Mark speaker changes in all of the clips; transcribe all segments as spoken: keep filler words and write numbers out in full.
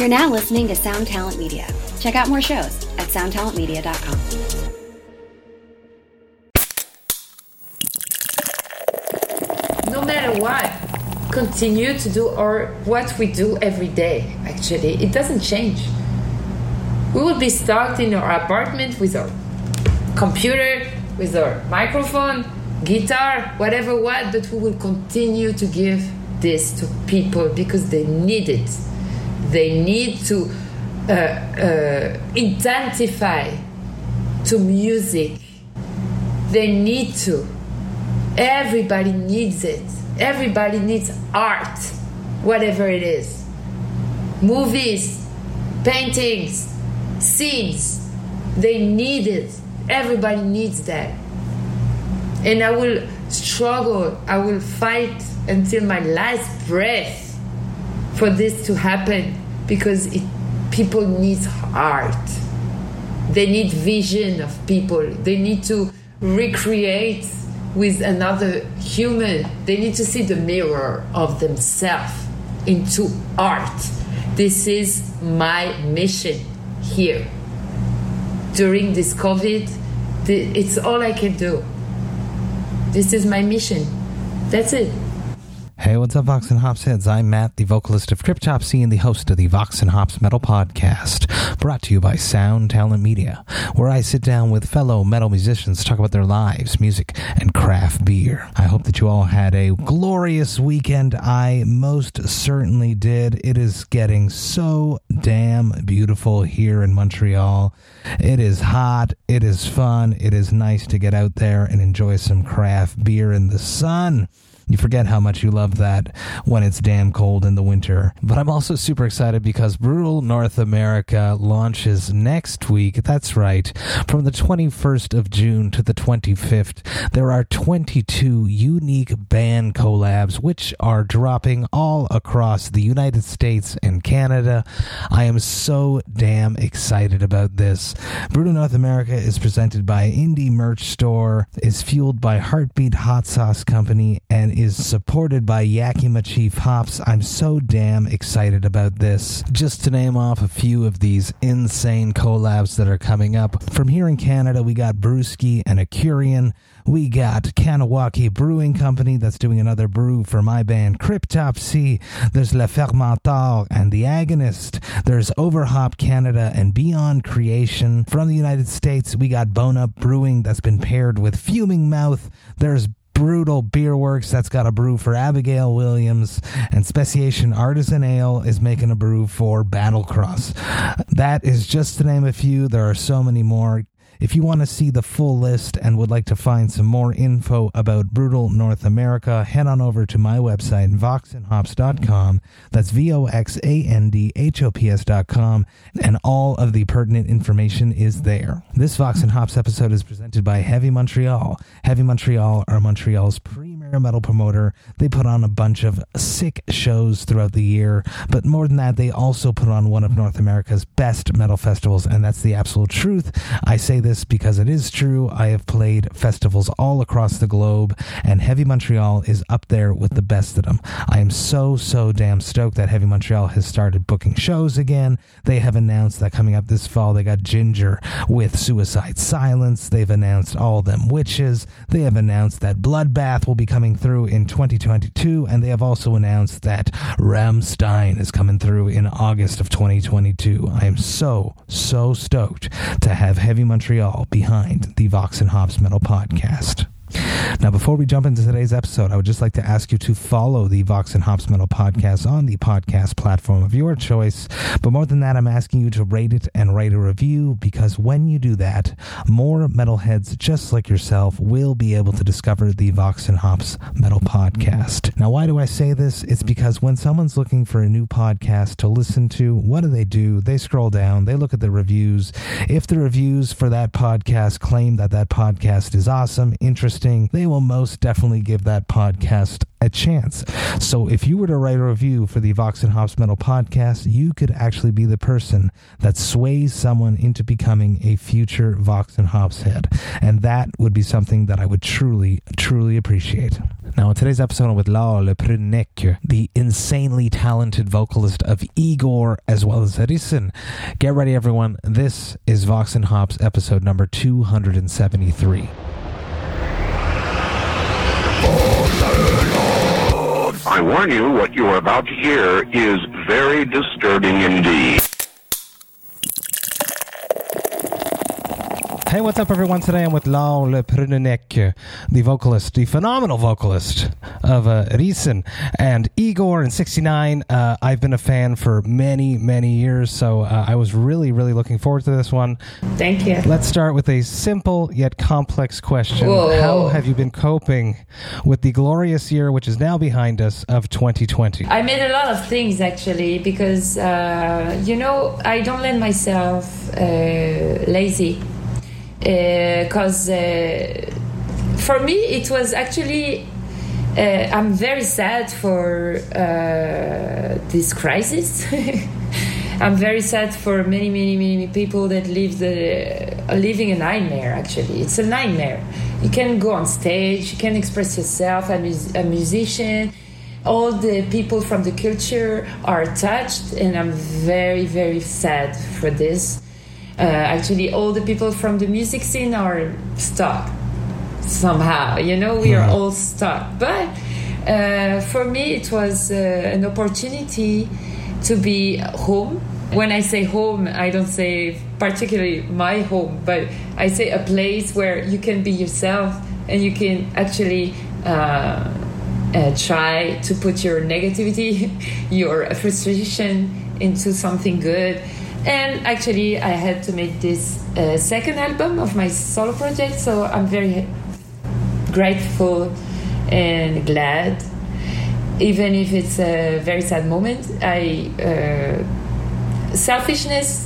Speaker 1: You're now listening to Sound Talent Media. Check out more shows at sound talent media dot com.
Speaker 2: No matter what, continue to do our, what we do every day, actually. It doesn't change. We will be stuck in our apartment with our computer, with our microphone, guitar, whatever what, but we will continue to give this to people because they need it. They need to uh, uh, identify to music. They need to. Everybody needs it. Everybody needs art, whatever it is. Movies, paintings, scenes. They need it. Everybody needs that. And I will struggle, I will fight until my last breath for this to happen because it, people need art. They need vision of people. They need to recreate with another human. They need to see the mirror of themselves into art. This is my mission here. During this COVID, it's all I can do. This is my mission. That's it.
Speaker 3: Hey, what's up, Vox and Hops heads? I'm Matt, the vocalist of Cryptopsy and the host of the Vox and Hops Metal Podcast, brought to you by Sound Talent Media, where I sit down with fellow metal musicians to talk about their lives, music, and craft beer. I hope that you all had a glorious weekend. I most certainly did. It is getting so damn beautiful here in Montreal. It is hot. It is fun. It is nice to get out there and enjoy some craft beer in the sun. You forget how much you love that when it's damn cold in the winter. But I'm also super excited because Brutal North America launches next week. That's right. From the twenty-first of June to the twenty-fifth, there are twenty-two unique band collabs which are dropping all across the United States and Canada. I am so damn excited about this. Brutal North America is presented by Indie Merch Store, is fueled by Heartbeat Hot Sauce Company, and is supported by Yakima Chief Hops. I'm so damn excited about this. Just to name off a few of these insane collabs that are coming up. From here in Canada, we got Brewski and Acurian. We got Kanawaki Brewing Company that's doing another brew for my band Cryptopsy. There's Le Fermentor and The Agonist. There's Overhop Canada and Beyond Creation. From the United States, we got Bone Up Brewing that's been paired with Fuming Mouth. There's Brutal Beer Works that's got a brew for Abigail Williams, and Speciation Artisan Ale is making a brew for Battlecross. That is just to name a few. There are so many more. If you want to see the full list and would like to find some more info about Brutal North America, head on over to my website, vox and hops dot com. That's V O X A N D H O P S dot com, and all of the pertinent information is there. This Vox and Hops episode is presented by Heavy Montreal. Heavy Montreal are Montreal's premier metal promoter. They put on a bunch of sick shows throughout the year, but more than that, they also put on one of North America's best metal festivals, and that's the absolute truth. I say this because it is true. I have played festivals all across the globe, and Heavy Montreal is up there with the best of them. I am so, so damn stoked that Heavy Montreal has started booking shows again. They have announced that coming up this fall, they got Ginger with Suicide Silence. They've announced All Them Witches. They have announced that Bloodbath will be coming through in twenty twenty-two, and they have also announced that Rammstein is coming through in August of twenty twenty-two. I am so, so stoked to have Heavy Montreal behind the Vox and Hops Metal Podcast. Now, before we jump into today's episode, I would just like to ask you to follow the Vox and Hops Metal Podcast on the podcast platform of your choice. But more than that, I'm asking you to rate it and write a review, because when you do that, more metalheads just like yourself will be able to discover the Vox and Hops Metal Podcast. Now, why do I say this? It's because when someone's looking for a new podcast to listen to, what do they do? They scroll down, they look at the reviews. If the reviews for that podcast claim that that podcast is awesome, interesting, interesting, they will most definitely give that podcast a chance. So if you were to write a review for the Vox and Hops Metal podcast, you could actually be the person that sways someone into becoming a future Vox and Hops head. And that would be something that I would truly, truly appreciate. Now, in today's episode with Laure Prunecchio, the insanely talented vocalist of Igor as well as Risen, get ready, everyone. This is Vox and Hops episode number two hundred seventy-three.
Speaker 4: I warn you, what you are about to hear is very disturbing indeed.
Speaker 3: Hey, what's up, everyone? Today I'm with Laure Prunecchio, the vocalist, the phenomenal vocalist of uh, Risen and Igor and sixty-nine. Uh, I've been a fan for many, many years, so uh, I was really, really looking forward to this one.
Speaker 2: Thank you.
Speaker 3: Let's start with a simple yet complex question.
Speaker 2: Whoa.
Speaker 3: How have you been coping with the glorious year, which is now behind us, of twenty twenty?
Speaker 2: I made a lot of things, actually, because, uh, you know, I don't let myself uh, lazy. Because uh, uh, for me, it was actually, uh, I'm very sad for uh, this crisis. I'm very sad for many, many, many people that live the, are living a nightmare, actually. It's a nightmare. You can go on stage, you can express yourself, a, mus- a musician. All the people from the culture are touched, and I'm very, very sad for this. Uh, actually, all the people from the music scene are stuck somehow. You know, we are all stuck. But uh, for me, it was uh, an opportunity to be home. When I say home, I don't say particularly my home, but I say a place where you can be yourself and you can actually uh, uh, try to put your negativity, your frustration into something good. And actually, I had to make this uh, second album of my solo project, so I'm very grateful and glad. Even if it's a very sad moment, I uh, selfishness,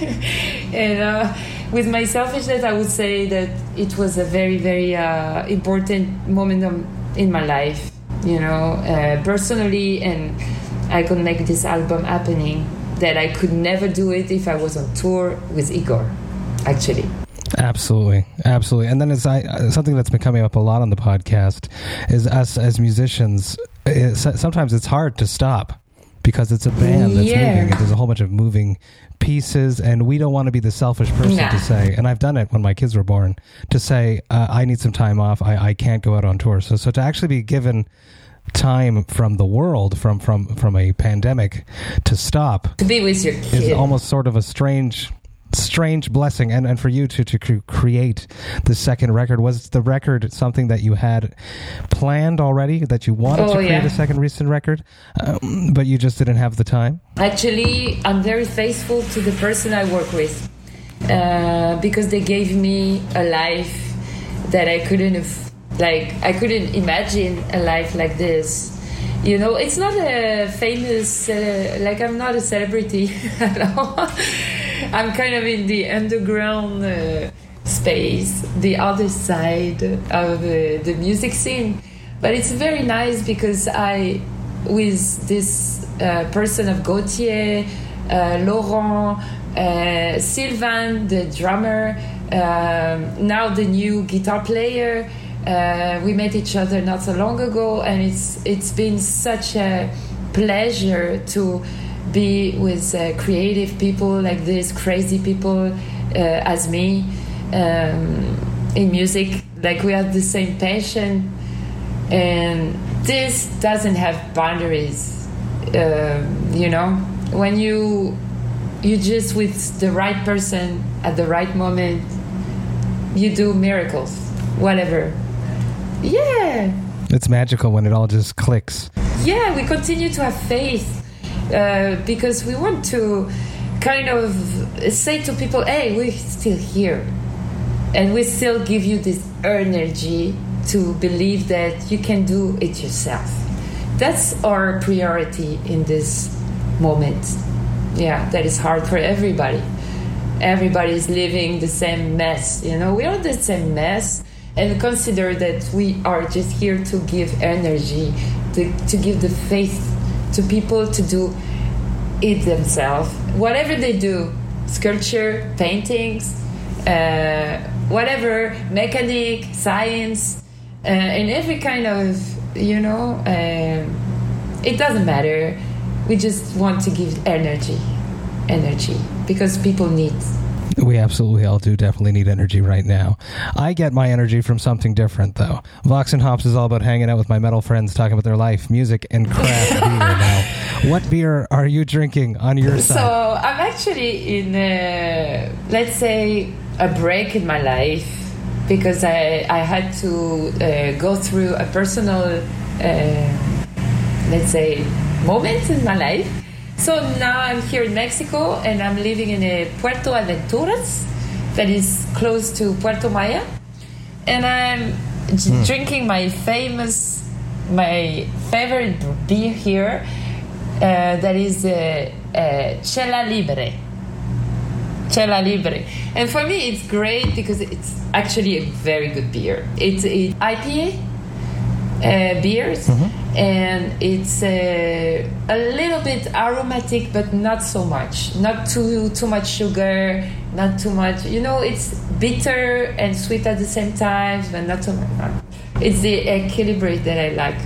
Speaker 2: and uh, with my selfishness, I would say that it was a very, very uh, important moment in my life, you know, uh, personally, and I could make this album happening. That I could never do it if I was on tour with Igor, actually.
Speaker 3: Absolutely, absolutely. And then as I, something that's been coming up a lot on the podcast is us as musicians, it, sometimes it's hard to stop because it's a band that's
Speaker 2: yeah.
Speaker 3: moving and there's a whole bunch of moving pieces, and we don't want to be the selfish person
Speaker 2: nah.
Speaker 3: to say, and I've done it when my kids were born, to say, uh, I need some time off, I, I can't go out on tour. So, so to actually be given time from the world, from from from a pandemic, to stop,
Speaker 2: to be with your kid,
Speaker 3: is almost sort of a strange strange blessing. And and for you to to create the second record, was the record something that you had planned already, that you wanted
Speaker 2: oh,
Speaker 3: to create
Speaker 2: yeah.
Speaker 3: a second recent record, um, but you just didn't have the time?
Speaker 2: Actually, I'm very faithful to the person I work with, uh, because they gave me a life that I couldn't have. Like, I couldn't imagine a life like this. You know, it's not a famous, uh, like, I'm not a celebrity at all. I'm kind of in the underground uh, space, the other side of uh, the music scene. But it's very nice because I, with this uh, person of Gauthier, uh, Laurent, uh, Sylvain, the drummer, uh, now the new guitar player, Uh, we met each other not so long ago, and it's it's been such a pleasure to be with uh, creative people like this, crazy people uh, as me um, in music. Like, we have the same passion, and this doesn't have boundaries. Uh, you know, when you you just with the right person at the right moment, you do miracles. Whatever. Yeah.
Speaker 3: It's magical when it all just clicks.
Speaker 2: Yeah, we continue to have faith uh, because we want to kind of say to people, hey, we're still here. And we still give you this energy to believe that you can do it yourself. That's our priority in this moment. Yeah, that is hard for everybody. Everybody is living the same mess, you know. We are the same mess. and consider that we are just here to give energy, to, to give the faith to people to do it themselves. Whatever they do, sculpture, paintings, uh, whatever, mechanic, science, uh, and every kind of, you know, um, it doesn't matter. We just want to give energy, energy, because people need.
Speaker 3: We absolutely all do definitely need energy right now. I get my energy from something different, though. Vox and Hops is all about hanging out with my metal friends, talking about their life, music, and craft beer now. What beer are you drinking on your side?
Speaker 2: So I'm actually in, a, let's say, a break in my life because I, I had to uh, go through a personal, uh, let's say, moment in my life. So now I'm here in Mexico and I'm living in a Puerto Aventuras that is close to Puerto Maya. And I'm mm. drinking my famous, my favorite beer here, uh, that is uh, uh, Chela Libre. Chela Libre. And for me it's great because it's actually a very good beer. It's a I P A uh, beers. Mm-hmm. And it's uh, a little bit aromatic, but not so much. Not too too much sugar, not too much. You know, it's bitter and sweet at the same time, but not too much. It's the equilibrium that I like.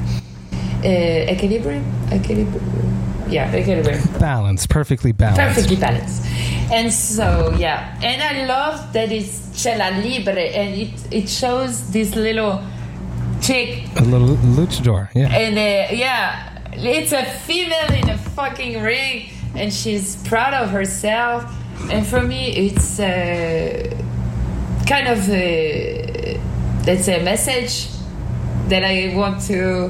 Speaker 2: Uh, equilibrium? Equilibrium. Yeah, equilibrium.
Speaker 3: Balance, perfectly balanced.
Speaker 2: Perfectly balanced. And so, yeah. And I love that it's Chela Libre, and it, it shows this little chick,
Speaker 3: a little luchador, yeah,
Speaker 2: and uh, yeah, it's a female in a fucking ring, and she's proud of herself. And for me, it's uh, kind of a, let's say, a message that I want to,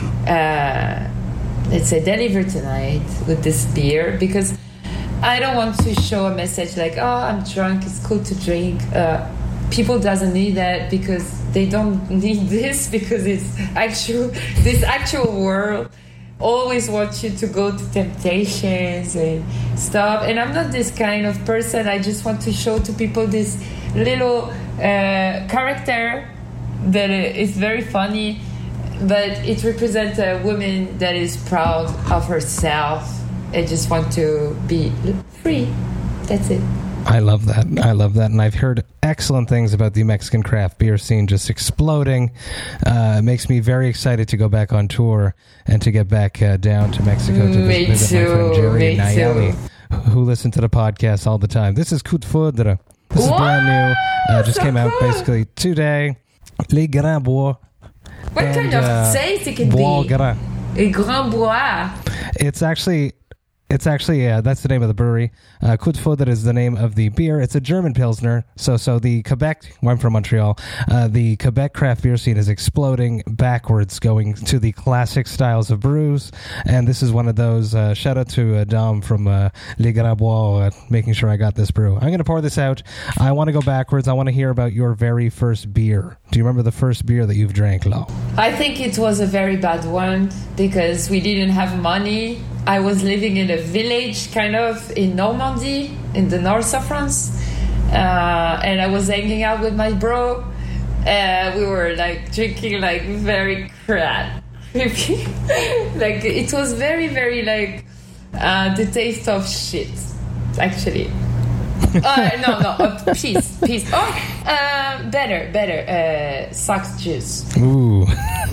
Speaker 2: uh, let's say, deliver tonight with this beer, because I don't want to show a message like, oh, I'm drunk, it's cool to drink. Uh, people doesn't need that because they don't need this, because it's actual, this actual world always wants you to go to temptations and stuff. And I'm not this kind of person. I just want to show to people this little uh, character that is very funny, but it represents a woman that is proud of herself and just want to be free. That's it.
Speaker 3: I love that. I love that. And I've heard excellent things about the Mexican craft beer scene just exploding. Uh, it makes me very excited to go back on tour and to get back uh, down to Mexico to
Speaker 2: me
Speaker 3: visit
Speaker 2: too,
Speaker 3: my friend Jerry
Speaker 2: me
Speaker 3: Nayeli,
Speaker 2: too.
Speaker 3: who listen to the podcast all the time. This is Coup de Foudre. This is
Speaker 2: what?
Speaker 3: brand new. Uh, just
Speaker 2: so
Speaker 3: came out
Speaker 2: cool.
Speaker 3: basically today. Les Grands Bois.
Speaker 2: What
Speaker 3: and,
Speaker 2: kind of
Speaker 3: uh,
Speaker 2: taste it can
Speaker 3: Bois
Speaker 2: be?
Speaker 3: Gras.
Speaker 2: A Grand Bois.
Speaker 3: It's actually... It's actually, yeah, that's the name of the brewery. Uh, Coup de Foudre is the name of the beer. It's a German Pilsner. So so the Quebec, well, I'm from Montreal, uh, the Quebec craft beer scene is exploding backwards, going to the classic styles of brews. And this is one of those. Uh, shout out to uh, Dom from uh, Les Grands Bois, uh, making sure I got this brew. I'm going to pour this out. I want to go backwards. I want to hear about your very first beer. Do you remember the first beer that you've drank, Lo?
Speaker 2: I think it was a very bad one because we didn't have money. I was living in a village, kind of, in Normandy, in the north of France. Uh, and I was hanging out with my bro. Uh, we were, like, drinking, like, very crap. Like, it was very, very, like, uh, the taste of shit, actually. uh, no, no, uh, peace, peace. Oh, uh, better, better. Uh, Sox juice.
Speaker 3: Ooh.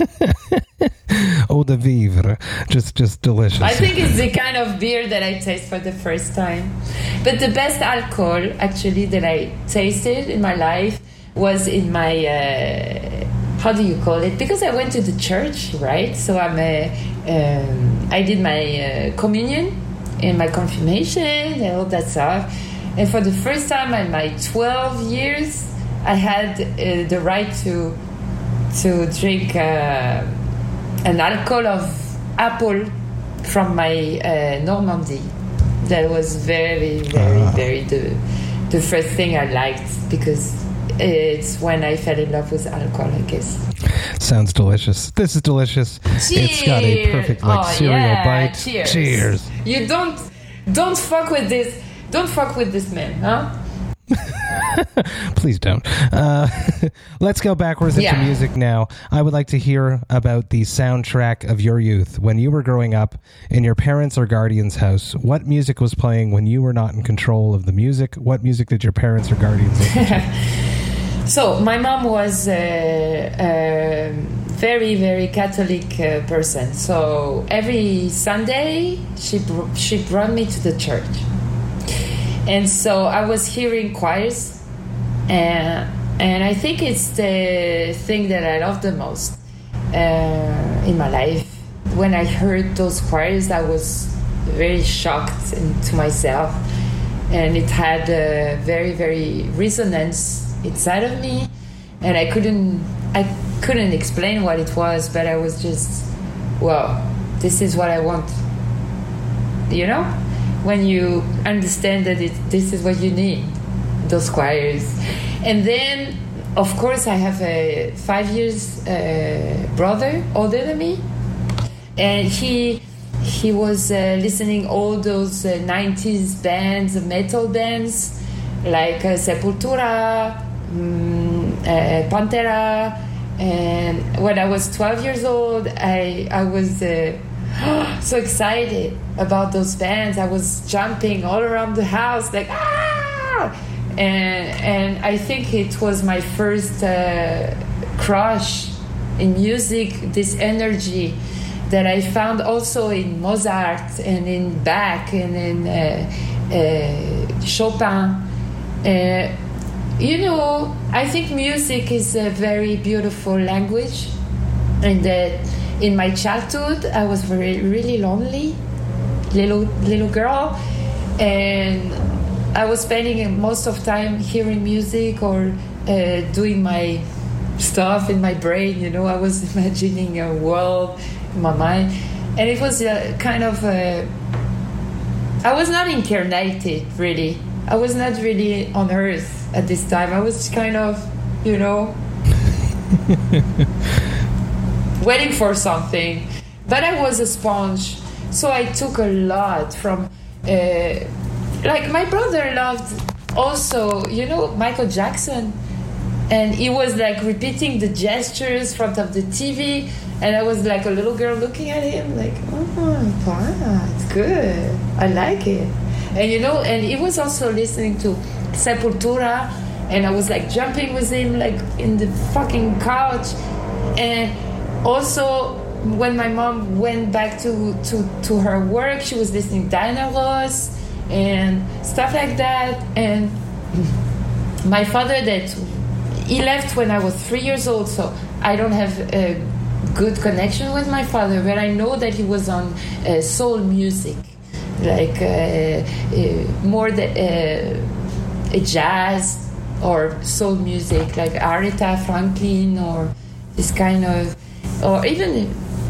Speaker 3: Eau de vivre. Just, just delicious.
Speaker 2: I think it's the kind of beer that I taste for the first time. But the best alcohol, actually, that I tasted in my life was in my, uh, how do you call it? Because I went to the church, right? So I'm a, um, I did my uh, communion and my confirmation and all that stuff. And for the first time in my twelve years, I had uh, the right to to drink uh, an alcohol of apple from my uh, Normandy. That was very, very, uh. very the the first thing I liked, because it's when I fell in love with alcohol, I guess.
Speaker 3: Sounds delicious. This is delicious.
Speaker 2: Cheers.
Speaker 3: It's got a perfect like
Speaker 2: oh,
Speaker 3: cereal
Speaker 2: yeah.
Speaker 3: bite.
Speaker 2: Cheers.
Speaker 3: Cheers.
Speaker 2: You don't don't fuck with this. Don't fuck with this man, huh?
Speaker 3: Please don't. Uh, let's go backwards into
Speaker 2: Yeah.
Speaker 3: music now. I would like to hear about the soundtrack of your youth. When you were growing up in your parents' or guardians' house, what music was playing when you were not in control of the music? What music did your parents or guardians listen to?
Speaker 2: So my mom was a, a very, very Catholic uh, person. So every Sunday she br- she brought me to the church, and so I was hearing choirs, and and I think it's the thing that I love the most uh, in my life. When I heard those choirs, I was very shocked into myself, and it had a very, very resonance inside of me, and I couldn't I couldn't explain what it was, but I was just, well, this is what I want. You know, when you understand that it, this is what you need, those choirs. And then, of course, I have a five years uh, brother older than me, and he he was uh, listening all those uh, nineties bands, metal bands, like uh, Sepultura, um, uh, Pantera. And when I was twelve years old, I I was uh, so excited about those bands. I was jumping all around the house like ah! And and I think it was my first uh, crush in music. This energy that I found also in Mozart and in Bach and in uh, uh, Chopin. Uh, you know, I think music is a very beautiful language, and that in my childhood I was very really lonely, little little girl, and I was spending most of time hearing music or uh, doing my stuff in my brain. You know, I was imagining a world in my mind, and it was a kind of a, I was not incarnated really. I was not really on Earth at this time. I was kind of, you know, waiting for something. But I was a sponge, so I took a lot from. Uh, like my brother loved also, you know, Michael Jackson, and he was like repeating the gestures front of the T V, and I was like a little girl looking at him, like, oh, wow, it's good, I like it. And you know, and he was also listening to Sepultura, and I was like jumping with him like in the fucking couch. And also when my mom went back to, to, to her work, she was listening to Diana Ross and stuff like that. And my father, that he left when I was three years old, so I don't have a good connection with my father, but I know that he was on uh, soul music, like uh, uh, more the, uh, jazz or soul music, like Aretha Franklin or this kind of, or even,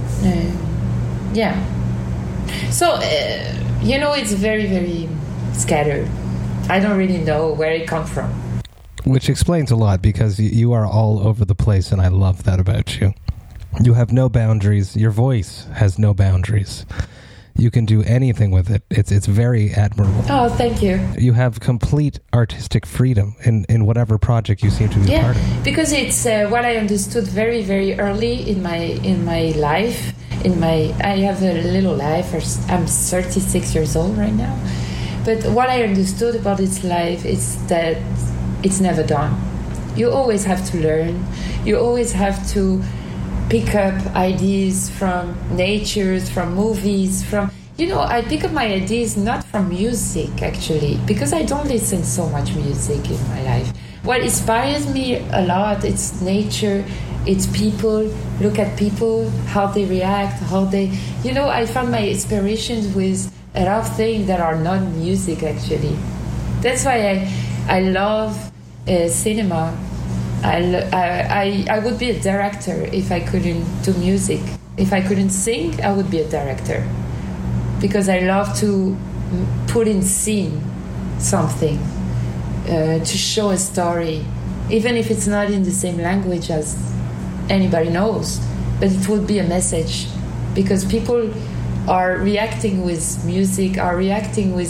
Speaker 2: uh, yeah. So, uh, you know, it's very, very scattered. I don't really know where it comes from.
Speaker 3: Which explains a lot, because you are all over the place, and I love that about you. You have no boundaries. Your voice has no boundaries. You can do anything with it. It's it's very admirable.
Speaker 2: Oh, thank you.
Speaker 3: You have complete artistic freedom in, in whatever project you seem to be
Speaker 2: yeah,
Speaker 3: a part of.
Speaker 2: Because it's uh, what I understood very, very early in my in my life. In my, I have a little life. I'm thirty-six years old right now. But what I understood about its life is that it's never done. You always have to learn. You always have to pick up ideas from nature, from movies, from, you know, I pick up my ideas not from music, actually, because I don't listen so much music in my life. What inspires me a lot, it's nature, it's people. Look at people, how they react, how they, you know, I found my inspirations with a lot of things that are not music, actually. That's why I, I love uh, cinema. I, I, I would be a director if I couldn't do music. If I couldn't sing, I would be a director. Because I love to put in scene something, uh, to show a story, even if it's not in the same language as anybody knows, but it would be a message. Because people are reacting with music, are reacting with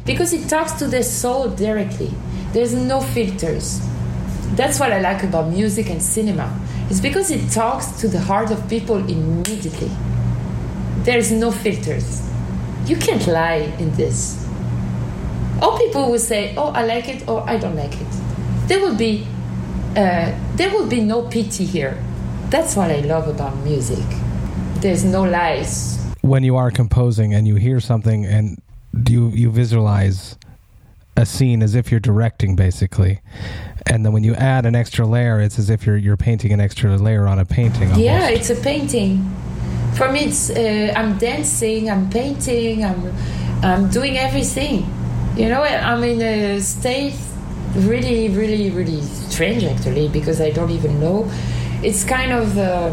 Speaker 2: because it talks to the soul directly. There's no filters. That's what I like about music and cinema. It's because it talks to the heart of people immediately. There's no filters. You can't lie in this. All people will say, oh, I like it, or I don't like it. There will be, uh, there will be no pity here. That's what I love about music. There's no lies.
Speaker 3: When you are composing and you hear something and you you visualize a scene as if you're directing, basically, and then when you add an extra layer, it's as if you're you're painting an extra layer on a painting. Almost.
Speaker 2: Yeah, it's a painting. For me, it's uh, I'm dancing, I'm painting, I'm I'm doing everything. You know, I'm in a state really, really, really strange actually, because I don't even know. It's kind of um,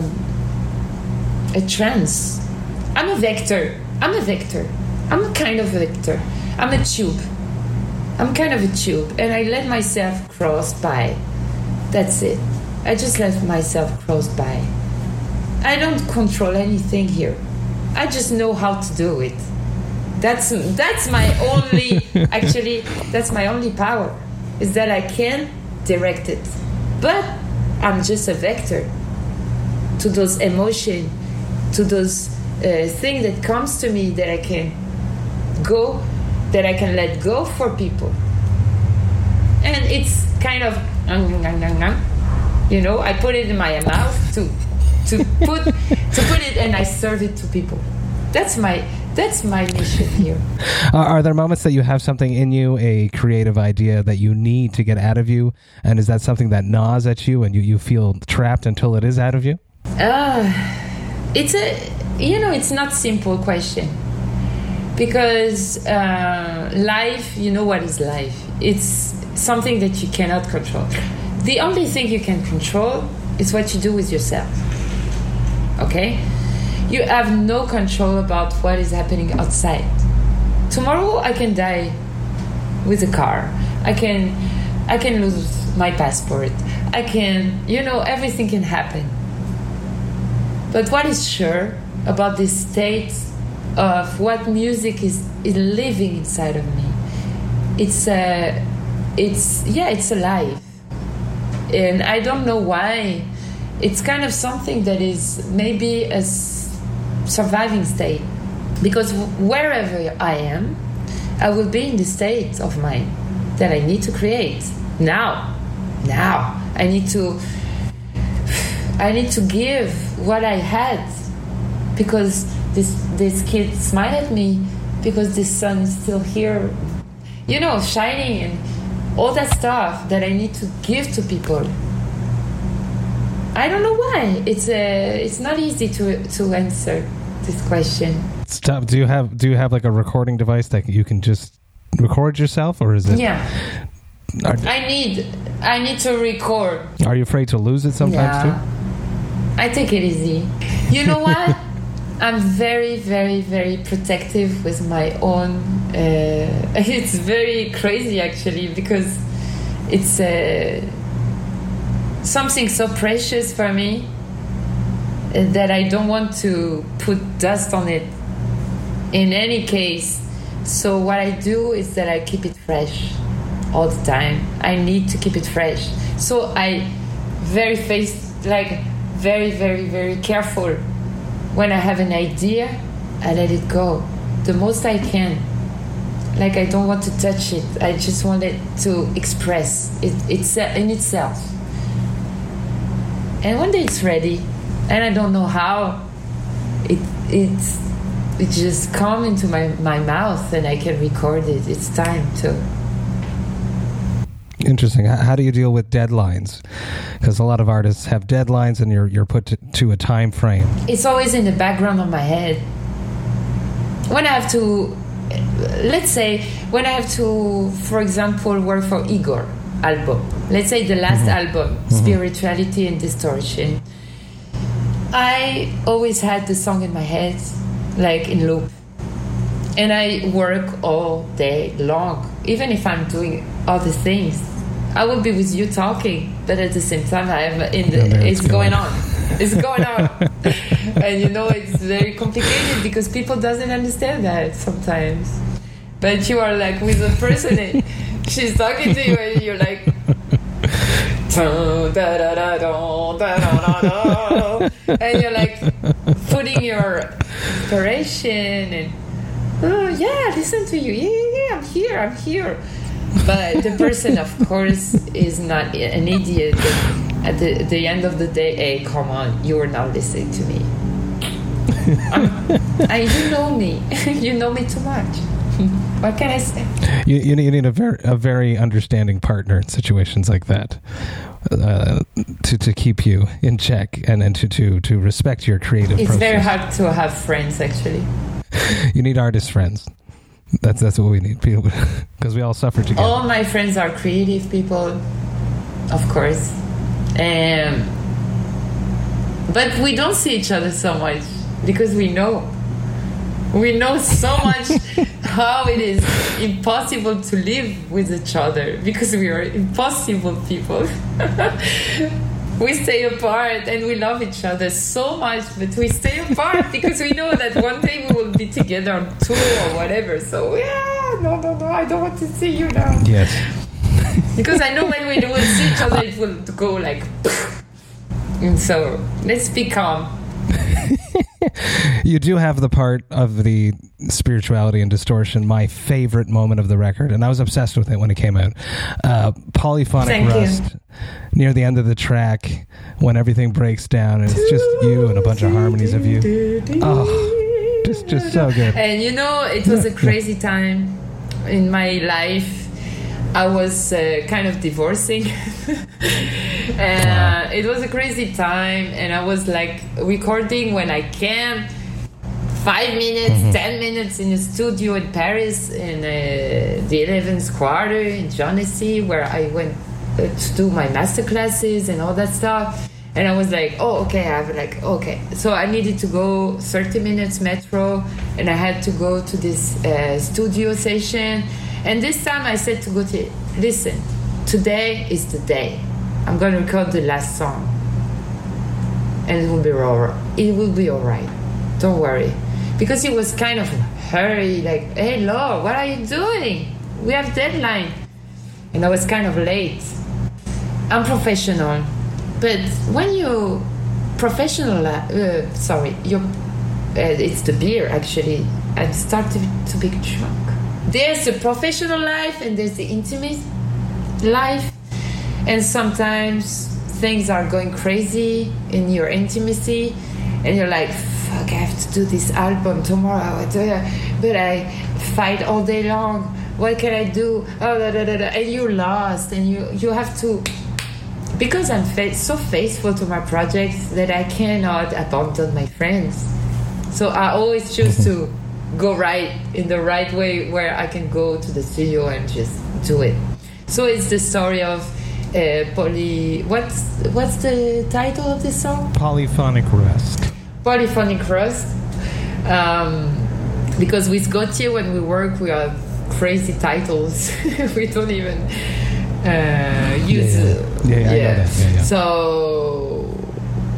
Speaker 2: a trance. I'm a vector. I'm a vector. I'm a kind of vector. I'm a tube. I'm kind of a tube, and I let myself cross by. That's it. I just let myself cross by. I don't control anything here. I just know how to do it. That's that's my only, actually, that's my only power, is that I can direct it. But I'm just a vector to those emotions, to those uh, things that comes to me that I can go, that I can let go for people. And it's kind of, you know, I put it in my mouth to to put to put it, and I serve it to people. That's my that's my mission here.
Speaker 3: Are, are there moments that you have something in you, a creative idea that you need to get out of you, and is that something that gnaws at you and you, you feel trapped until it is out of you?
Speaker 2: Uh, it's a, you know, it's not simple question. Because uh, life, you know what is life? It's something that you cannot control. The only thing you can control is what you do with yourself. Okay? You have no control about what is happening outside. Tomorrow I can die with a car. I can, I can lose my passport. I can, you know, everything can happen. But what is sure about this state of what music is, is living inside of me? It's a, it's yeah, it's alive, and I don't know why. It's kind of something that is maybe a surviving state, because wherever I am, I will be in the state of mind that I need to create now. Now I need to. I need to give what I had, because this this kid smiled at me, because the sun is still here, you know, shining, and all that stuff that I need to give to people. I don't know why. It's a, it's not easy to to answer this question.
Speaker 3: Stop. Do you have do you have like a recording device that you can just record yourself, or is it?
Speaker 2: Yeah.
Speaker 3: Are,
Speaker 2: I need I need to record.
Speaker 3: Are you afraid to lose it sometimes
Speaker 2: yeah. too? I take it easy. You know what? I'm very, very, very protective with my own. Uh, it's very crazy, actually, because it's uh, something so precious for me that I don't want to put dust on it in any case. So what I do is that I keep it fresh all the time. I need to keep it fresh. So I very face like very, very, very careful. When I have an idea, I let it go the most I can. Like, I don't want to touch it. I just want it to express it, it's in itself. And one day it's ready, and I don't know how, it it's it just comes into my, my mouth, and I can record it. It's time to.
Speaker 3: Interesting. How do you deal with deadlines? Because a lot of artists have deadlines, and you're you're put to, to a time frame.
Speaker 2: It's always in the background of my head. When I have to, let's say, when I have to, for example, work for Igor album. Let's say the last mm-hmm. album, mm-hmm. Spirituality and Distortion. I always had the song in my head, like in loop. And I work all day long, even if I'm doing other things. I will be with you talking, but at the same time, I'm in the, yeah, it's going on. It's going on. And you know, it's very complicated because people doesn't understand that sometimes. but you are like with a person and she's talking to you and you're like and you're like putting your inspiration and oh yeah, listen to you, yeah yeah yeah, I'm here, I'm here. But the person, of course, is not an idiot. At the, the end of the day, hey, come on, you are not listening to me. I, you know me. You know me too much. What can I say?
Speaker 3: You, you need, you need a very a very understanding partner in situations like that, uh, to to keep you in check and, and to, to, to respect your creative
Speaker 2: it's
Speaker 3: process.
Speaker 2: Very hard to have friends, actually.
Speaker 3: You need artist friends. That's that's what we need, people, because we all suffer together.
Speaker 2: All my friends are creative people, of course, um, but we don't see each other so much because we know, we know so much how it is impossible to live with each other because we are impossible people. We stay apart and we love each other so much, but we stay apart because we know that one day we will be together on tour or whatever. So yeah, no, no, no, I don't want to see you now.
Speaker 3: Yes.
Speaker 2: Because I know when we will see each other, it will go like. And so let's be calm.
Speaker 3: You do have the part of the spirituality and distortion, my favorite moment of the record, and I was obsessed with it when it came out. Uh, Polyphonic
Speaker 2: Thank
Speaker 3: Rust,
Speaker 2: you.
Speaker 3: Near the end of the track, when everything breaks down and it's just you and a bunch of harmonies of you. Oh, just, just so good.
Speaker 2: And you know, it was a crazy time in my life. I was uh, kind of divorcing. And uh, it was a crazy time, and I was like recording when I can, five minutes, mm-hmm. ten minutes in a studio in Paris in uh, the eleventh quarter in Genesee, where I went uh, to do my master classes and all that stuff. And I was like, oh, okay, I have like, okay. So I needed to go thirty minutes metro, and I had to go to this uh, studio session. And this time I said to Gauthier, listen, today is the day. I'm going to record the last song. And it will be all right. It will be all right. Don't worry. Because he was kind of hurry, like, hey, Laure, what are you doing? We have deadline. And I was kind of late. I'm professional. But when you professional, uh, sorry, you're, uh, it's the beer, actually. I started to be drunk. There's the professional life and there's the intimate life, and sometimes things are going crazy in your intimacy and you're like, fuck, I have to do this album tomorrow, but I fight all day long, what can I do? Oh, da, da, da, da. And you're lost, and you you have to, because I'm fa- so faithful to my projects that I cannot abandon my friends, so I always choose to go right in the right way, where I can go to the studio and just do it. So it's the story of uh, poly. What's what's the title of this song?
Speaker 3: Polyphonic Rust.
Speaker 2: Polyphonic Rust. Um, because with Gauthier, when we work, we have crazy titles. We don't even uh, use.
Speaker 3: Yeah, yeah.
Speaker 2: Uh,
Speaker 3: yeah, yeah, I
Speaker 2: yeah.
Speaker 3: know that. Yeah, yeah.
Speaker 2: So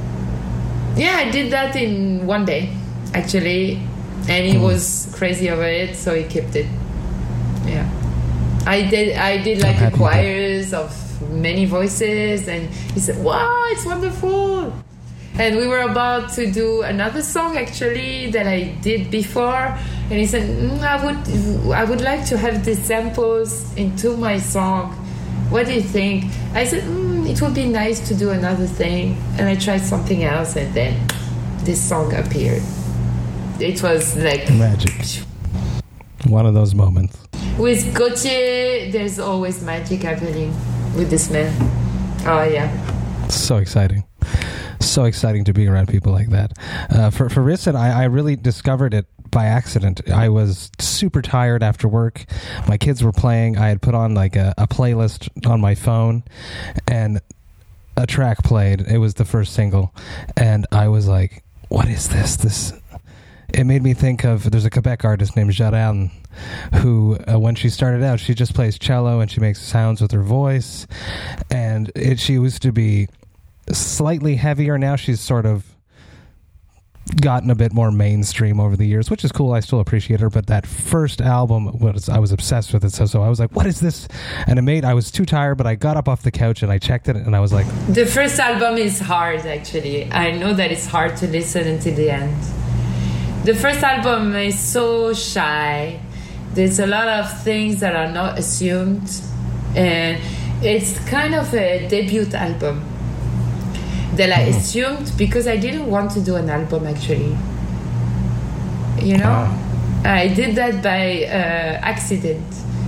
Speaker 2: yeah, I did that in one day, actually. And he was crazy over it, so he kept it. Yeah, I did. I did like a choirs of many voices, and he said, "Wow, it's wonderful." And we were about to do another song actually that I did before, and he said, mm, "I would, I would like to have these samples into my song. What do you think?" I said, mm, "It would be nice to do another thing," and I tried something else, and then this song appeared. It was like
Speaker 3: magic. One of those moments.
Speaker 2: With Gauthier, there's always magic happening with this man. Oh yeah.
Speaker 3: So exciting. So exciting to be around people like that. Uh, for for Risset, I, I really discovered it by accident. I was super tired after work. My kids were playing. I had put on like a, a playlist on my phone, and a track played. It was the first single, and I was like, "What is this? This." It made me think of, there's a Quebec artist named Jarane, who, uh, when she started out, she just plays cello and she makes sounds with her voice. And it, she used to be slightly heavier. Now she's sort of gotten a bit more mainstream over the years, which is cool. I still appreciate her, but that first album was I was obsessed with it. So, so I was like, "What is this?" And it made I was too tired, but I got up off the couch and I checked it, and I was like,
Speaker 2: "The first album is hard. Actually, I know that it's hard to listen until the end. The first album is so shy. There's a lot of things that are not assumed, and it's kind of a debut album." That I assumed because I didn't want to do an album actually. You know, oh. I did that by uh, accident.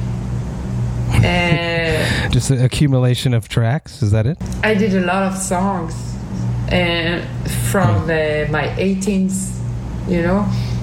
Speaker 2: Uh,
Speaker 3: Just an accumulation of tracks, is that it?
Speaker 2: I did a lot of songs uh, from uh, my eighteens, you know.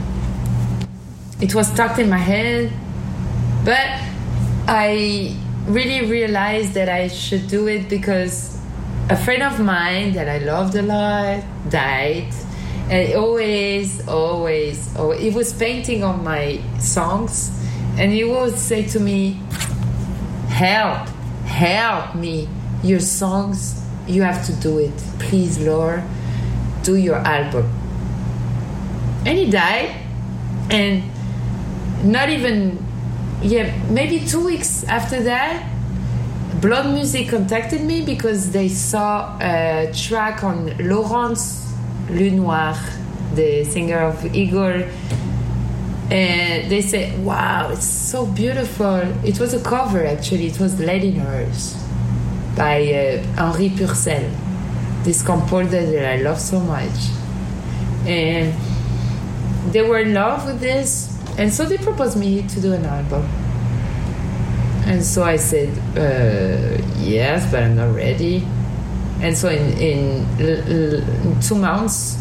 Speaker 2: It was stuck in my head, but I really realized that I should do it because a friend of mine that I loved a lot died, and always, always, always, he was painting on my songs, and he would say to me, "Help, help me, your songs, you have to do it. Please, Lord, do your album." And he died, and not even, yeah, maybe two weeks after that, Blood Music contacted me because they saw a track on Laurence Lenoir, the singer of Igor, and they said, "Wow, it's so beautiful." It was a cover, actually. It was Ladiners by uh, Henri Purcell, this composer that I love so much. And they were in love with this, and so they proposed me to do an album. And so I said, uh, yes, but I'm not ready. And so in, in, in two months,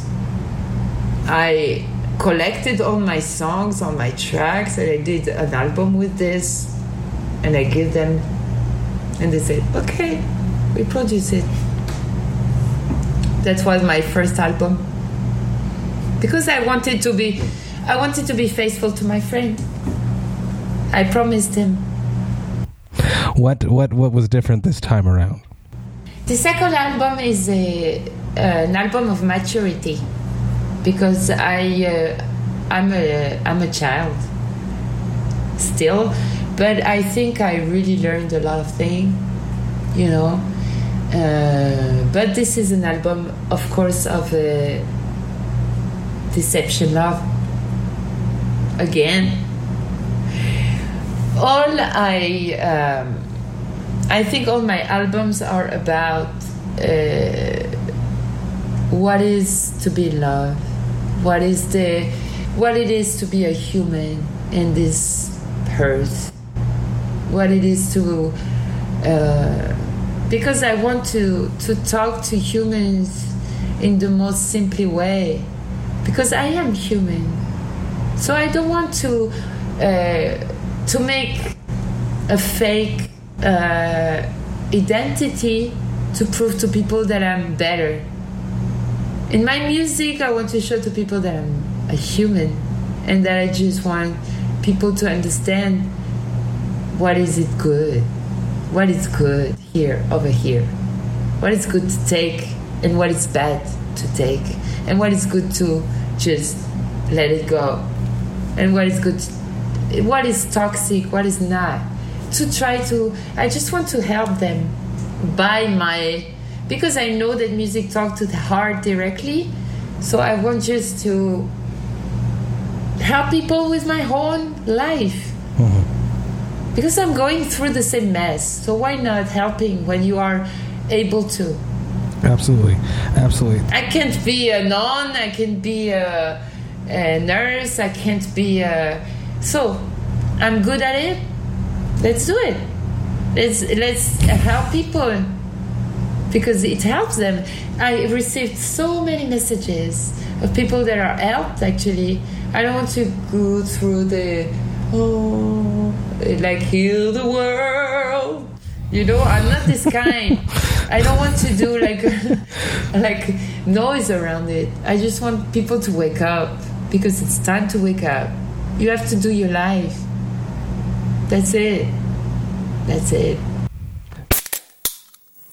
Speaker 2: I collected all my songs, all my tracks, and I did an album with this. And I gave them, and they said, okay, we produce it. That was my first album. Because I wanted to be, I wanted to be faithful to my friend. I promised him.
Speaker 3: What what what was different this time around?
Speaker 2: The second album is a, uh, an album of maturity, because I uh, I'm a I'm a child still, but I think I really learned a lot of things, you know. Uh, but this is an album, of course, of uh, deception, love. Again, all I. Um, I think all my albums are about uh, what is to be loved, what is the, what it is to be a human in this earth, what it is to, uh, because I want to to talk to humans in the most simple way, because I am human, so I don't want to uh, to make a fake Uh, identity to prove to people that I'm better. In my music, I want to show to people that I'm a human, and that I just want people to understand what is it good, what is good here, over here, what is good to take, and what is bad to take, and what is good to just let it go, and what is good, to, what is toxic, what is not. To try to, I just want to help them by my, because I know that music talks to the heart directly, so I want just to help people with my own life. Mm-hmm. Because I'm going through the same mess, so why not helping when you are able to?
Speaker 3: Absolutely, absolutely.
Speaker 2: I can't be a nun, I can't be a, a nurse, I can't be a, so I'm good at it. Let's do it. Let's let's help people, because it helps them. I received so many messages of people that are helped. Actually, I don't want to go through the oh, like heal the world. You know, I'm not this kind. I don't want to do like like noise around it. I just want people to wake up, because it's time to wake up. You have to do your life. That's it. That's it.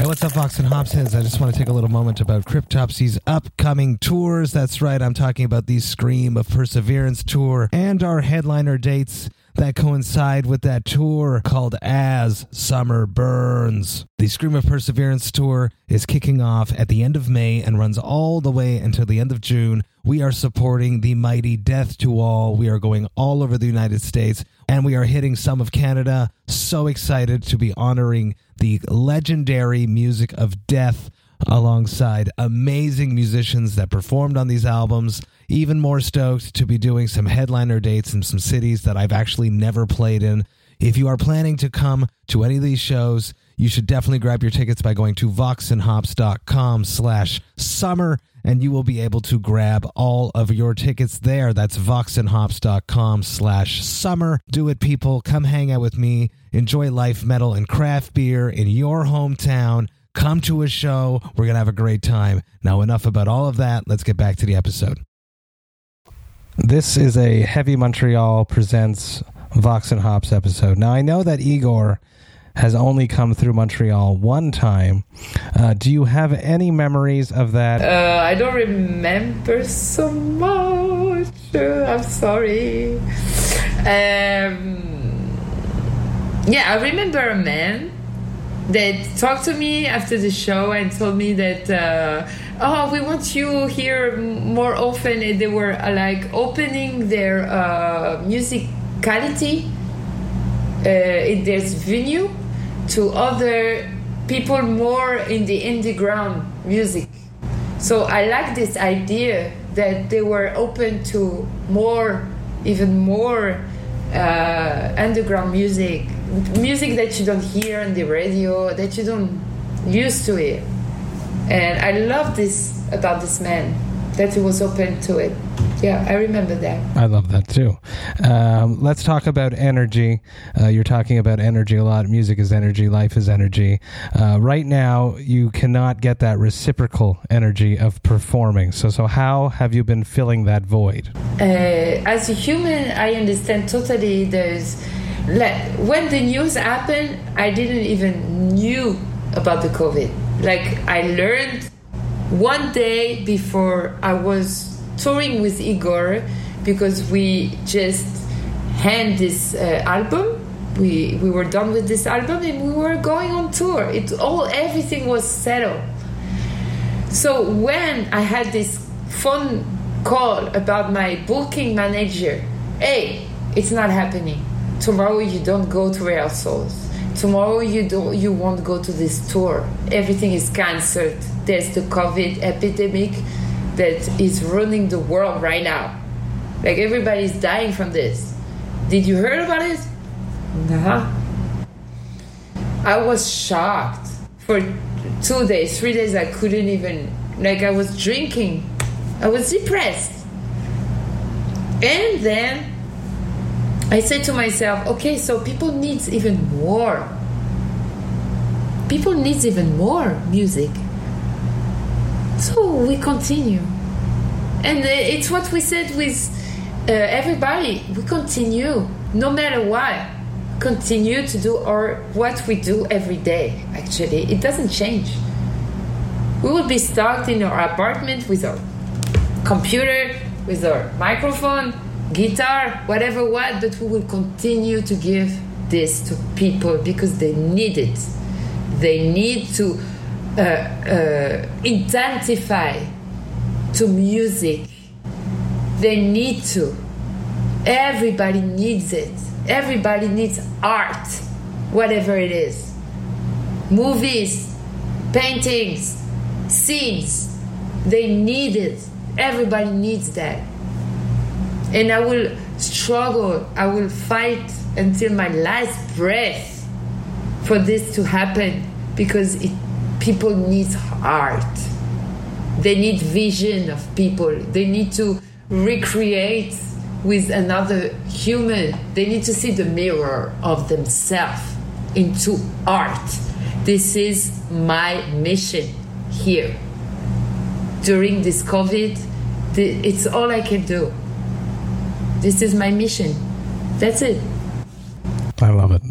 Speaker 3: Hey, what's up, Vox and Hops heads? I just want to take a little moment about Cryptopsy's upcoming tours. That's right, I'm talking about the Scream of Perseverance tour and our headliner dates that coincide with that tour called As Summer Burns. The Scream of Perseverance tour is kicking off at the end of May and runs all the way until the end of June. We are supporting the mighty Death to All. We are going all over the United States, and we are hitting some of Canada. So excited to be honoring the legendary music of Death alongside amazing musicians that performed on these albums. Even more stoked to be doing some headliner dates in some cities that I've actually never played in. If you are planning to come to any of these shows, you should definitely grab your tickets by going to voxandhops.com slash summer, and you will be able to grab all of your tickets there. That's voxandhops.com slash summer. Do it, people. Come hang out with me. Enjoy life, metal, and craft beer in your hometown. Come to a show. We're going to have a great time. Now, enough about all of that. Let's get back to the episode. This is a Heavy Montreal Presents Vox and Hops episode. Now, I know that Igor has only come through Montreal one time. Uh, do you have any memories of that?
Speaker 2: Uh, I don't remember so much. Uh, I'm sorry. Um, yeah, I remember a man that talked to me after the show and told me that, uh, oh, we want you here more often. And they were uh, like opening their uh, musicality uh, in their venue to other people more in the underground music. So I like this idea that they were open to more, even more uh, underground music. Music that you don't hear on the radio, that you don't used to hear. And I love this about this man, that he was open to it. Yeah, I remember that.
Speaker 3: I love that too. Um, let's talk about energy. Uh, you're talking about energy a lot. Music is energy. Life is energy. Uh, right now, you cannot get that reciprocal energy of performing. So, so how have you been filling that void?
Speaker 2: Uh, as a human, I understand totally there's... Like, when the news happened, I didn't even knew about the COVID. Like, I learned one day before I was touring with Igor, because we just had this uh, album. We we were done with this album and we were going on tour. It all everything was settled. So when I had this phone call about my booking manager, hey, it's not happening. Tomorrow you don't go to rehearsals. Tomorrow you don't, you won't go to this tour. Everything is cancelled. There's the COVID epidemic that is running the world right now. Like, everybody's dying from this. Did you hear about it? Nah. I was shocked. For two days, three days, I couldn't even, like, I was drinking. I was depressed. And then I said to myself, okay, so people need even more. People need even more music. So we continue. And it's what we said with uh, everybody. We continue, no matter what. Continue to do our, what we do every day, actually. It doesn't change. We will be stuck in our apartment with our computer, with our microphone, guitar, whatever what, but we will continue to give this to people because they need it. They need to uh, uh, intensify to music. They need to. Everybody needs it. Everybody needs art, whatever it is. Movies, paintings, scenes. They need it. Everybody needs that. And I will struggle, I will fight until my last breath for this to happen, because it, people need art. They need vision of people. They need to recreate with another human. They need to see the mirror of themselves into art. This is my mission here. During this COVID, it's all I can do. This is my mission. That's it.
Speaker 3: I love it.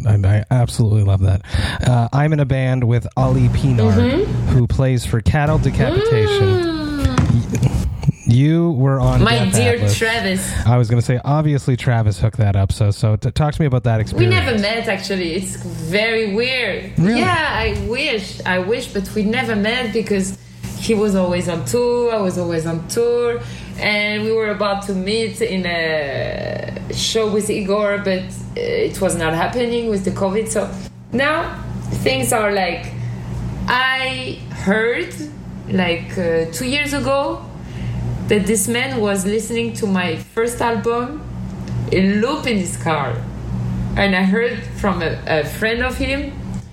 Speaker 3: and I absolutely love that. Uh, I'm in a band with Ali Pinar, mm-hmm. who plays for Cattle Decapitation. Mm. You were on
Speaker 2: my
Speaker 3: Death
Speaker 2: dear
Speaker 3: Atlas.
Speaker 2: Travis.
Speaker 3: I was going to say, obviously Travis hooked that up. So, so t- talk to me about that experience.
Speaker 2: We never met, actually. It's very weird.
Speaker 3: Really?
Speaker 2: Yeah, I wish, I wish, but we never met because he was always on tour. I was always on tour, and we were about to meet in a show with Igor, but it was not happening with the COVID. So now things are like, I heard like uh, two years ago that this man was listening to my first album in loop in his car. And I heard from a, a friend of him,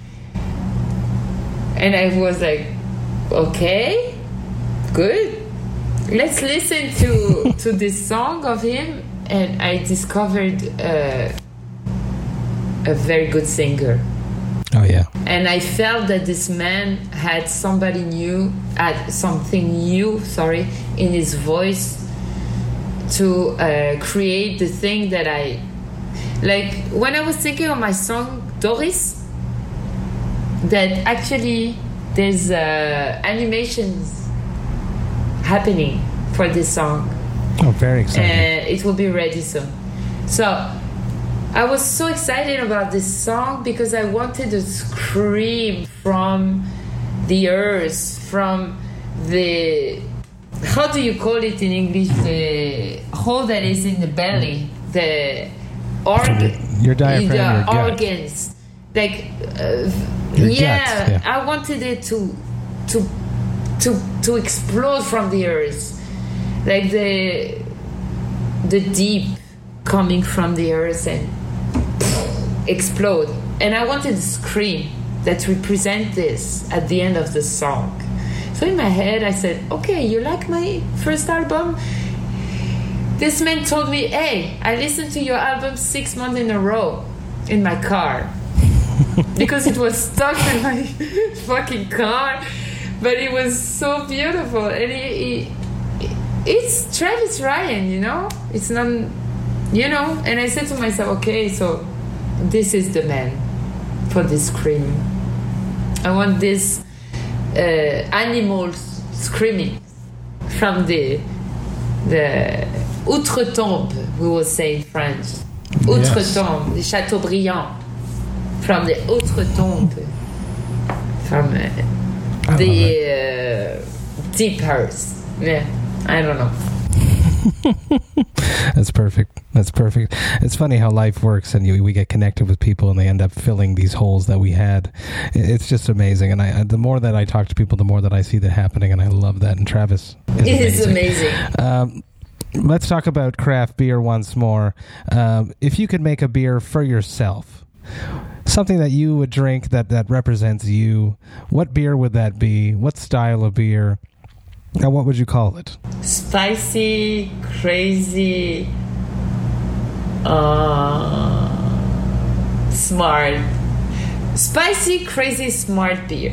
Speaker 2: and I was like, okay, good. Let's listen to, to this song of him. And I discovered uh, a very good singer.
Speaker 3: Oh, yeah.
Speaker 2: And I felt that this man had somebody new, had something new, sorry, in his voice to uh, create the thing that I... Like, when I was thinking of my song, Doris, that actually there's uh, animations happening for this song.
Speaker 3: Oh, very exciting.
Speaker 2: And it will be ready soon. So... I was so excited about this song because I wanted to scream from the earth, from the, how do you call it in English, the hole that is in the belly, the organ,
Speaker 3: your diaphragm,
Speaker 2: the
Speaker 3: your gut.
Speaker 2: organs, like, uh,
Speaker 3: Your
Speaker 2: yeah,
Speaker 3: guts, yeah,
Speaker 2: I wanted it to, to, to, to explode from the earth, like the, the deep coming from the earth and explode. And I wanted to scream that represent this at the end of the song. So in my head I said, okay, you like my first album? This man told me, hey, I listened to your album six months in a row in my car because it was stuck in my fucking car, but it was so beautiful. And he, he, it's Travis Ryan, you know, it's not, you know. And I said to myself, okay, so this is the man for this scream. I want this uh, animals screaming from the the outre-tombe, we will say in French. Outre-tombe, the Chateaubriand, from the outre-tombe, from uh, the uh, deep earth. Yeah, I don't know.
Speaker 3: That's perfect. That's perfect. It's funny how life works, and you, we get connected with people, and they end up filling these holes that we had. It's just amazing. And I, the more that I talk to people, the more that I see that happening, and I love that. And Travis is
Speaker 2: it is
Speaker 3: amazing.
Speaker 2: amazing.
Speaker 3: Um, let's talk about craft beer once more. Um, if you could make a beer for yourself, something that you would drink that, that represents you, what beer would that be? What style of beer? And what would you call it?
Speaker 2: Spicy, crazy, uh, smart. Spicy, crazy, smart beer.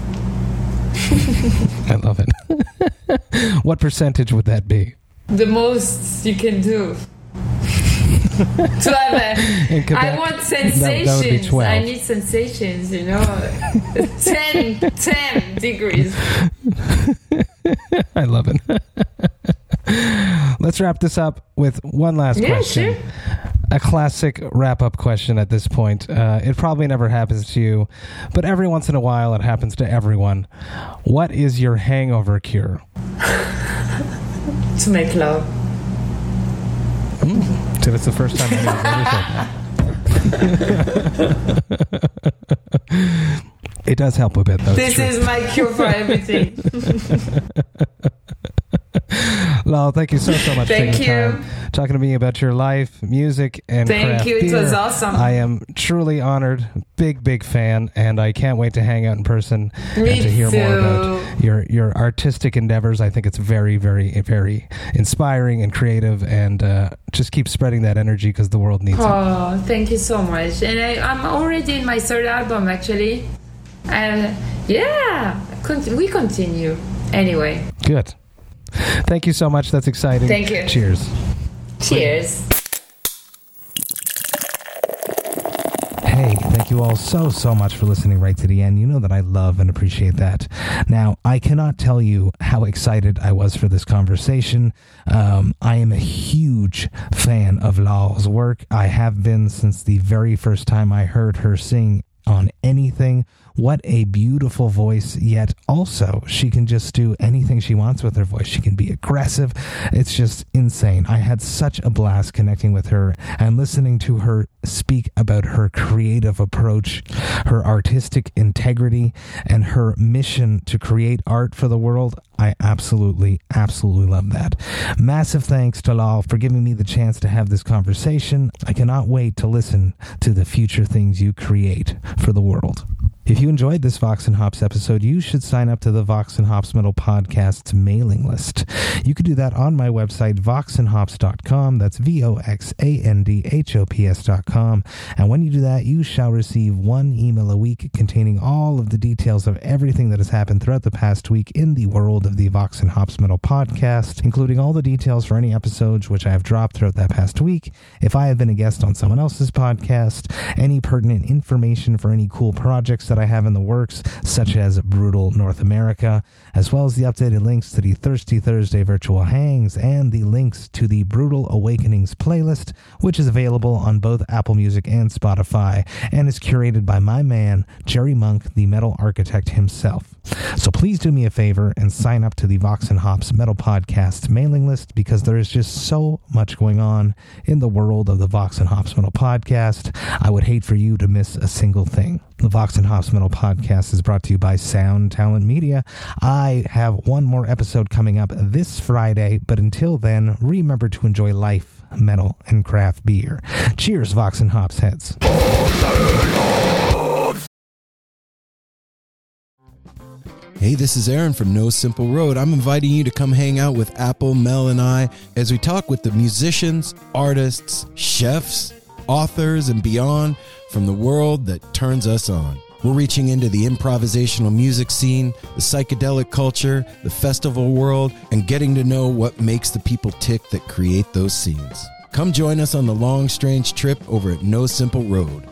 Speaker 3: I love it. What percentage would that be?
Speaker 2: The most you can do. To have a, Quebec, I want sensations. That, that would be twelve. I need sensations, you know. ten, ten degrees.
Speaker 3: I love it. Let's wrap this up with one last
Speaker 2: yeah,
Speaker 3: question.
Speaker 2: Sure.
Speaker 3: A classic wrap-up question at this point. Uh, it probably never happens to you, but every once in a while it happens to everyone. What is your hangover cure?
Speaker 2: To make love.
Speaker 3: Mm. So that's the first time anyone's ever said that. It does help a bit, though.
Speaker 2: This is my cure for everything.
Speaker 3: Lal, thank you so, so much
Speaker 2: thank
Speaker 3: for taking
Speaker 2: you.
Speaker 3: time talking to me about your life, music, and
Speaker 2: thank
Speaker 3: craft
Speaker 2: you.
Speaker 3: beer.
Speaker 2: It was awesome.
Speaker 3: I am truly honored. Big, big fan, and I can't wait to hang out in person
Speaker 2: me
Speaker 3: and to hear
Speaker 2: too.
Speaker 3: more about your, your artistic endeavors. I think it's very, very, very inspiring and creative, and uh, just keep spreading that energy because the world needs
Speaker 2: oh,
Speaker 3: it.
Speaker 2: Oh, thank you so much. And I, I'm already in my third album, actually. And yeah, con- we continue. Anyway.
Speaker 3: Good. Thank you so much. That's exciting.
Speaker 2: Thank you.
Speaker 3: Cheers.
Speaker 2: Cheers.
Speaker 3: Hey, you all so, so much for listening right to the end. You know that I love and appreciate that. Now, I cannot tell you how excited I was for this conversation. Um, I am a huge fan of Laur's work. I have been since the very first time I heard her sing on anything. What a beautiful voice, yet also she can just do anything she wants with her voice. She can be aggressive. It's just insane. I had such a blast connecting with her and listening to her speak about her creative approach, her artistic integrity, and her mission to create art for the world. I absolutely, absolutely love that. Massive thanks to Laure for giving me the chance to have this conversation. I cannot wait to listen to the future things you create for the world. If you enjoyed this Vox and Hops episode, you should sign up to the Vox and Hops Metal Podcast's mailing list. You can do that on my website, vox and hops dot com. That's V O X A N D H O P S dot com. And when you do that, you shall receive one email a week containing all of the details of everything that has happened throughout the past week in the world of the Vox and Hops Metal Podcast, including all the details for any episodes which I have dropped throughout that past week, if I have been a guest on someone else's podcast, any pertinent information for any cool projects that I have in the works, such as Brutal North America, as well as the updated links to the Thirsty Thursday virtual hangs and the links to the Brutal Awakenings playlist, which is available on both Apple Music and Spotify, and is curated by my man, Jerry Monk, the metal architect himself. So please do me a favor and sign up to the Vox and Hops Metal Podcast mailing list, because there is just so much going on in the world of the Vox and Hops Metal Podcast. I would hate for you to miss a single thing. The Vox and Hops Metal Podcast is brought to you by Sound Talent Media. I have one more episode coming up this Friday, but until then, remember to enjoy life, metal, and craft beer. Cheers, Vox and Hops heads.
Speaker 5: Hey, this is Aaron from No Simple Road. I'm inviting you to come hang out with Apple, Mel, and I as we talk with the musicians, artists, chefs, authors, and beyond from the world that turns us on. We're reaching into the improvisational music scene, the psychedelic culture, the festival world, and getting to know what makes the people tick that create those scenes. Come join us on the long, strange trip over at No Simple Road.